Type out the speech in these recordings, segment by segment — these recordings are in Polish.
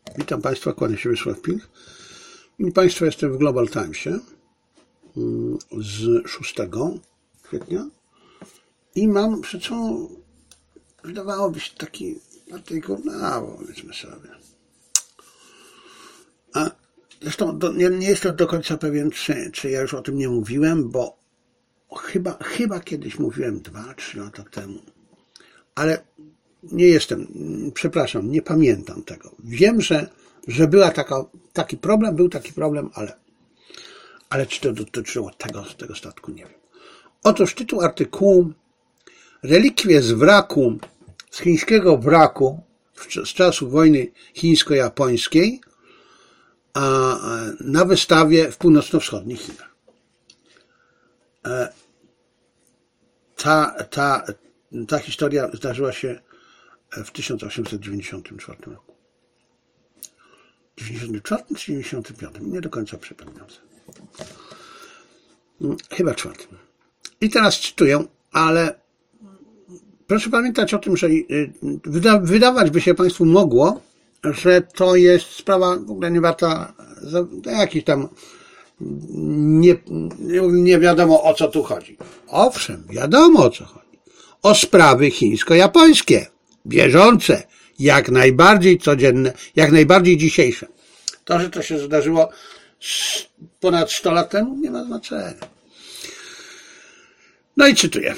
Witam Państwa, kłaniam się Wiesław Pilch. I Państwo, jestem w Global Timesie z 6 kwietnia i mam przed sobą, wydawałoby się, taki artykuł, powiedzmy sobie. A zresztą nie jestem do końca pewien, czy ja już o tym nie mówiłem, bo chyba kiedyś mówiłem 2-3 lata temu, ale nie jestem, przepraszam, nie pamiętam tego. Wiem, że był taki problem, ale czy to dotyczyło tego statku, nie wiem. Otóż tytuł artykułu: relikwie z chińskiego wraku z czasów wojny chińsko-japońskiej na wystawie w północno-wschodnich Chinach. Ta historia zdarzyła się w 1894 roku. W 94 czy 95? Nie do końca przypominam sobie. Chyba 4. I teraz cytuję, ale proszę pamiętać o tym, że wydawać by się Państwu mogło, że to jest sprawa w ogóle nie warta jakiś tam nie wiadomo, o co tu chodzi. Owszem, wiadomo, o co chodzi. O sprawy chińsko-japońskie, bieżące, jak najbardziej codzienne, jak najbardziej dzisiejsze. To, że to się zdarzyło ponad 100 lat temu, nie ma znaczenia. No i cytuję.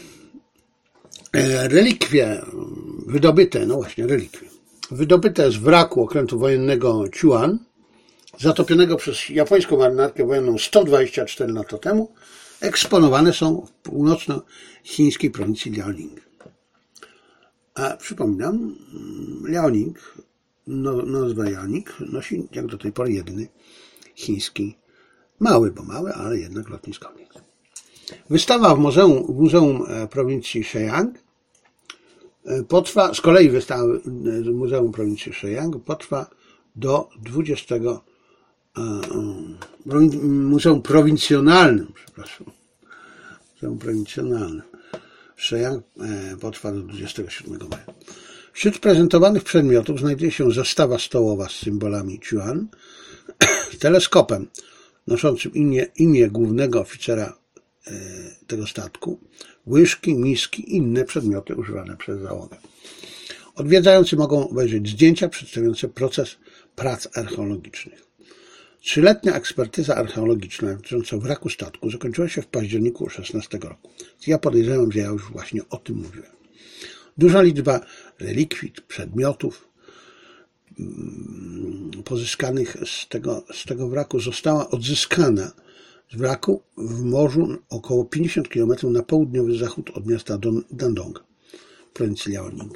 Relikwie wydobyte, wydobyte z wraku okrętu wojennego Chuan, zatopionego przez japońską marynarkę wojenną 124 lata temu, eksponowane są w północno-chińskiej prowincji Liaoning. A przypominam, Liaoning, nazwa Liaoning nosi jak do tej pory jedyny chiński, mały, ale jednak lotniskownik. Wystawa w Muzeum Prowincji Shenyang potrwa, z kolei wystawa w Muzeum Prowincji Shenyang potrwa do 20. Muzeum Prowincjonalnym, Muzeum Prowincjonalnym Shenyang potrwa do 27 maja. Wśród prezentowanych przedmiotów znajduje się zestawa stołowa z symbolami Chuan, teleskopem noszącym imię głównego oficera tego statku, łyżki, miski i inne przedmioty używane przez załogę. Odwiedzający mogą obejrzeć zdjęcia przedstawiające proces prac archeologicznych. 3-letnia ekspertyza archeologiczna dotycząca wraku statku zakończyła się w październiku 2016 roku. Ja podejrzewam, że ja już właśnie o tym mówiłem. Duża liczba relikwii, przedmiotów pozyskanych z tego wraku została odzyskana z wraku w morzu około 50 km na południowy zachód od miasta Dandong, prowincji Liaoning.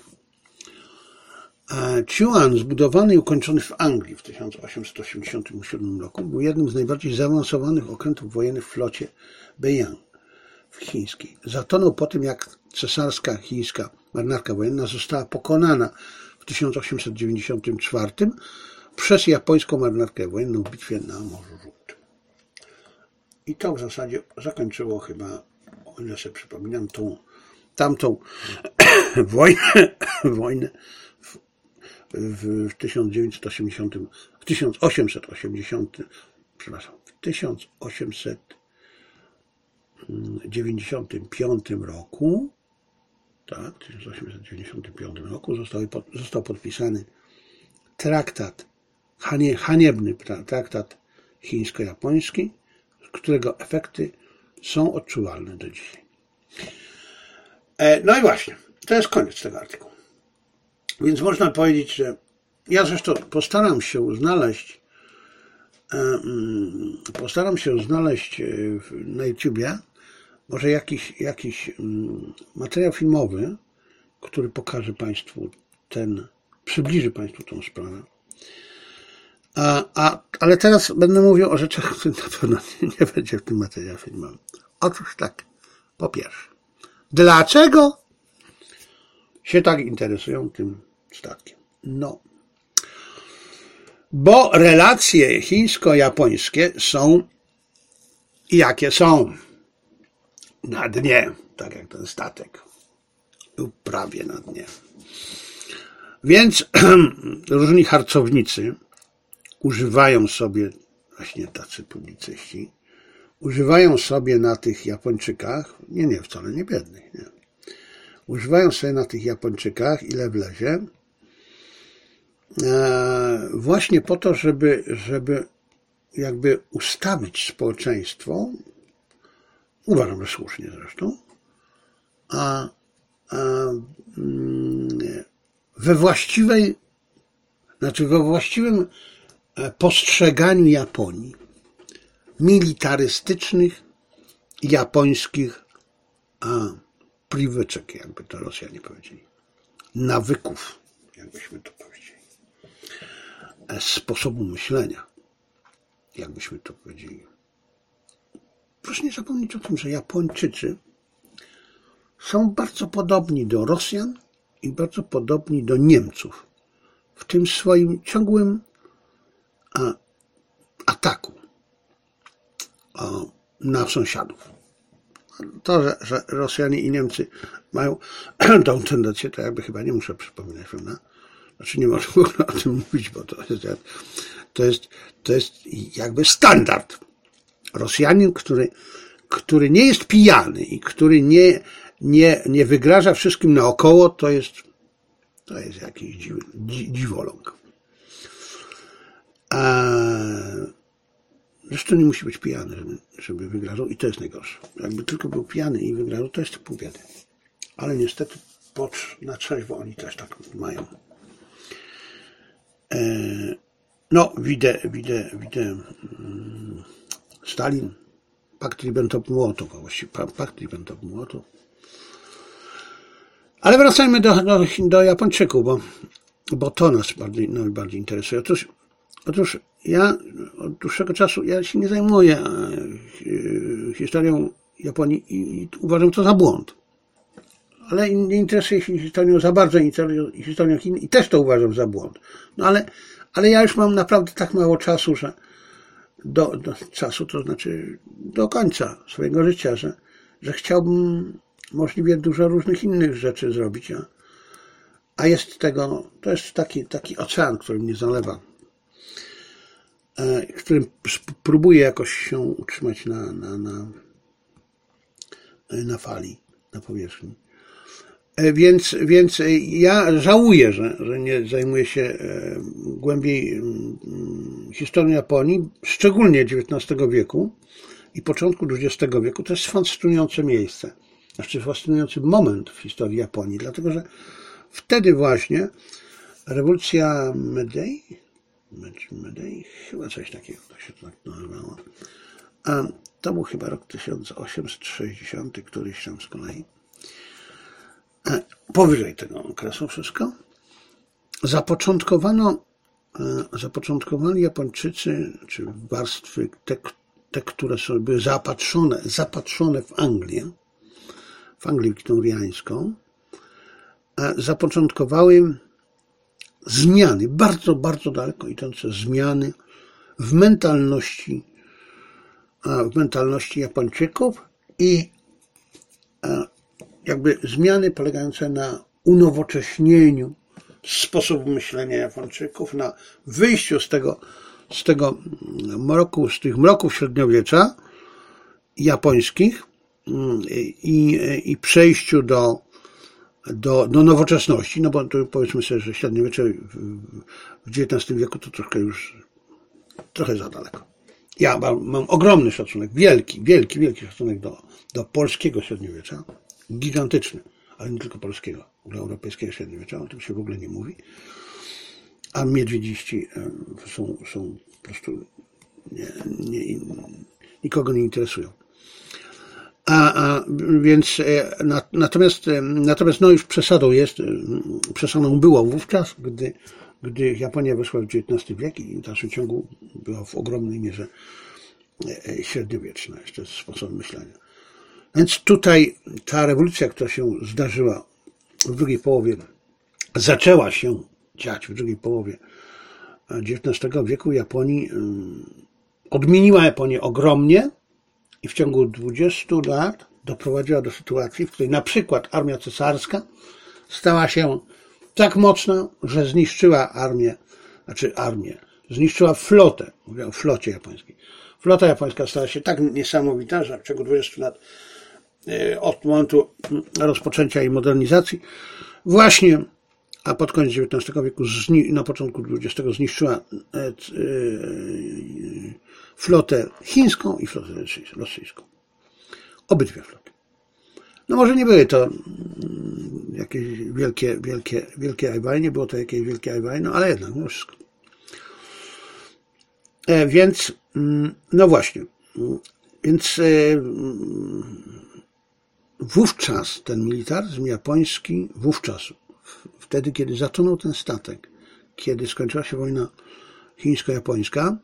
Chuan, zbudowany i ukończony w Anglii w 1887 roku, był jednym z najbardziej zaawansowanych okrętów wojennych w flocie Beiyang chińskiej. Zatonął po tym, jak cesarska chińska marynarka wojenna została pokonana w 1894 przez japońską marynarkę wojenną w bitwie na Morzu Żółtym. I to w zasadzie zakończyło chyba, o ile sobie przypominam, tamtą wojnę w 1895 roku, tak, w 1895 roku został podpisany haniebny traktat chińsko-japoński, którego efekty są odczuwalne do dzisiaj. No i właśnie, to jest koniec tego artykułu. Więc można powiedzieć, że ja zresztą postaram się znaleźć na YouTubie może jakiś materiał filmowy, który pokaże Państwu przybliży Państwu tą sprawę. Ale teraz będę mówił o rzeczach, które na pewno nie będzie w tym materiale filmowym. Otóż tak, po pierwsze, dlaczego się tak interesują tym statkiem? No, bo relacje chińsko-japońskie są jakie są. Na dnie, tak jak ten statek, lub prawie na dnie. Więc różni harcownicy używają sobie, właśnie tacy publicyści, używają sobie na tych Japończykach, nie, wcale nie biednych, nie. Używają sobie na tych Japończykach, ile wlezie, właśnie po to, żeby jakby ustawić społeczeństwo, uważam, że słusznie zresztą, we właściwym postrzeganiu Japonii, militarystycznych, japońskich przywyczek, jakby to Rosjanie powiedzieli, nawyków, jakbyśmy to powiedzieli, sposobu myślenia, jakbyśmy to powiedzieli. Proszę nie zapomnieć o tym, że Japończycy są bardzo podobni do Rosjan i bardzo podobni do Niemców w tym swoim ciągłym ataku na sąsiadów. To, że Rosjanie i Niemcy mają tą tendencję, to jakby chyba nie muszę przypominać, prawda? Znaczy nie można w ogóle o tym mówić, bo to jest jakby standard. Rosjanin, który nie jest pijany i który nie wygraża wszystkim naokoło, to jest jakiś dziwoląg. Zresztą nie musi być pijany, żeby wygrażał i to jest najgorsze. Jakby tylko był pijany i wygrażał, to jest pół biedy. Ale niestety na trzeźwo oni też tak mają. No, widzę Stalin, pakt Ribbentrop-Mołotow, a właściwie pakt Ribbentrop-Mołotow. Ale wracajmy do Japończyków, bo to nas najbardziej interesuje. Otóż ja od dłuższego czasu się nie zajmuję historią Japonii i uważam to za błąd. Ale nie interesuję się historią za bardzo, historią Chin i też to uważam za błąd. No ale ja już mam naprawdę tak mało czasu, że to znaczy do końca swojego życia, że chciałbym możliwie dużo różnych innych rzeczy zrobić, a jest tego, to jest taki ocean, który mnie zalewa, którym próbuję jakoś się utrzymać na fali, na powierzchni. Więc ja żałuję, że nie zajmuję się głębiej historią Japonii, szczególnie XIX wieku i początku XX wieku. To jest fascynujące miejsce, znaczy fascynujący moment w historii Japonii, dlatego że wtedy właśnie rewolucja Meidei, chyba coś takiego to się tak nazywało, a to był chyba rok 1860, któryś tam z kolei, powyżej tego okresu wszystko, zapoczątkowali Japończycy, czy warstwy te które sobie były zapatrzone w Anglię wiktoriańską, zapoczątkowały zmiany, bardzo, bardzo daleko idące zmiany w mentalności Japończyków i jakby zmiany polegające na unowocześnieniu sposobu myślenia Japończyków, na wyjściu z tych mroków średniowiecza japońskich i przejściu do nowoczesności, no bo to powiedzmy sobie, że średniowiecze w XIX wieku to trochę za daleko. Ja mam ogromny szacunek, wielki szacunek do polskiego średniowiecza, gigantyczny, ale nie tylko polskiego, do europejskiego średniowiecza, o tym się w ogóle nie mówi. A miedwiedziści są po prostu nikogo nie interesują. Więc natomiast no już przesadą było wówczas, gdy Japonia weszła w XIX wiek i w dalszym ciągu była w ogromnej mierze średniowieczna jeszcze sposób myślenia. Więc tutaj ta rewolucja, która się zdarzyła w drugiej połowie, zaczęła się dziać w drugiej połowie XIX wieku Japonii, odmieniła Japonię ogromnie i w ciągu 20 lat doprowadziła do sytuacji, w której na przykład armia cesarska stała się tak mocna, że zniszczyła zniszczyła flotę. Mówię o flocie japońskiej. Flota japońska stała się tak niesamowita, że w ciągu 20 lat od momentu rozpoczęcia jej modernizacji właśnie, a pod koniec XIX wieku, na początku XX zniszczyła flotę chińską i flotę rosyjską. Obydwie floty. No może nie były to jakieś wielkie ajwaj, nie było to jakieś wielkie ajwaj, no ale jednak, no wszystko. Więc, no właśnie, więc wówczas ten militaryzm japoński, wtedy, kiedy zatonął ten statek, kiedy skończyła się wojna chińsko-japońska,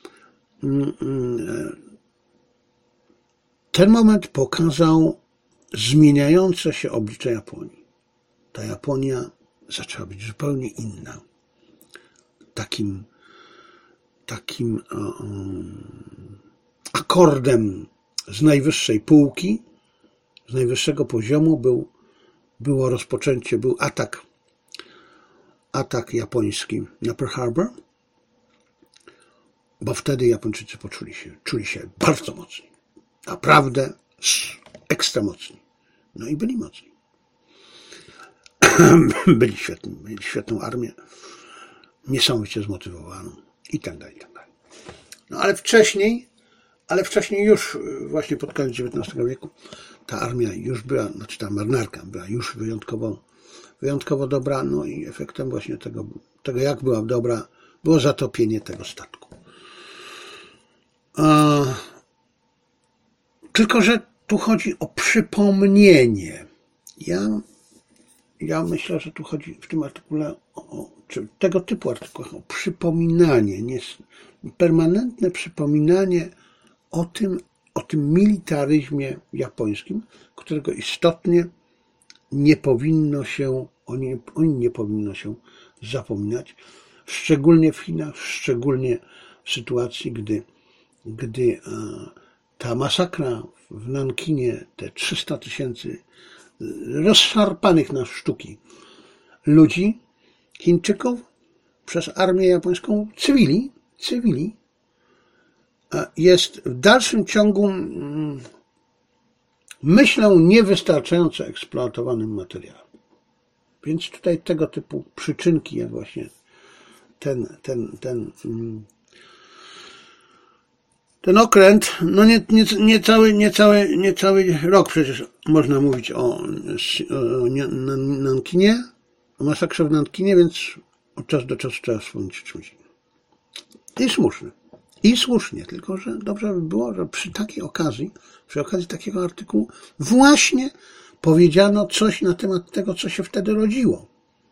ten moment pokazał zmieniające się oblicze Japonii. Ta Japonia zaczęła być zupełnie inna. Takim akordem z najwyższej półki, z najwyższego poziomu było rozpoczęcie, był atak japoński na Pearl Harbor, bo wtedy Japończycy czuli się bardzo mocni. Naprawdę ekstra mocni. No i byli mocni. Byli świetni, mieli świetną armię, niesamowicie zmotywowaną i tak dalej, i tak dalej. No ale wcześniej już właśnie pod koniec XIX wieku ta armia już była, znaczy ta marynarka była już wyjątkowo dobra, no i efektem właśnie tego jak była dobra, było zatopienie tego statku. Tylko że tu chodzi o przypomnienie. Ja myślę, że tu chodzi w tym artykule, czy tego typu artykułach, o przypominanie, permanentne przypominanie o tym militaryzmie japońskim, którego istotnie nie powinno się zapominać, szczególnie w Chinach, szczególnie w sytuacji, gdy ta masakra w Nankinie, te 300 000 rozszarpanych na sztuki ludzi, Chińczyków, przez armię japońską, cywili, jest w dalszym ciągu, myślę, niewystarczająco eksploatowanym materiałem. Więc tutaj tego typu przyczynki, jak właśnie ten okręt, no nie cały rok przecież można mówić o Nankinie, o masakrze w Nankinie, więc od czasu do czasu trzeba wspomnieć o czymś innym. I słusznie, tylko że dobrze by było, że przy okazji takiego artykułu właśnie powiedziano coś na temat tego, co się wtedy rodziło.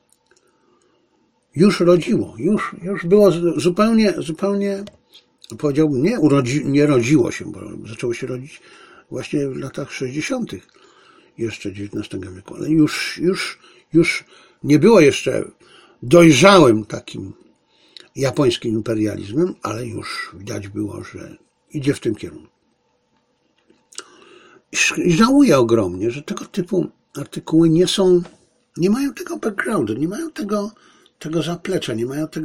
Już było zupełnie powiedziałbym, nie rodziło się, bo zaczęło się rodzić właśnie w latach 60. jeszcze XIX wieku, ale już nie było jeszcze dojrzałym takim japońskim imperializmem, ale już widać było, że idzie w tym kierunku. I żałuję ogromnie, że tego typu artykuły nie mają tego backgroundu, nie mają tego zaplecza, nie mają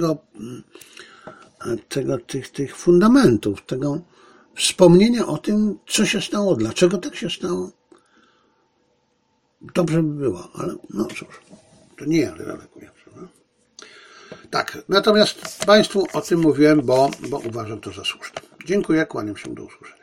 tych fundamentów, tego wspomnienia o tym, co się stało, dlaczego tak się stało. Dobrze by było, ale no cóż, to nie ja redakuję. Tak, natomiast Państwu o tym mówiłem, bo uważam to za słuszne. Dziękuję, kłaniam się, do usłyszenia.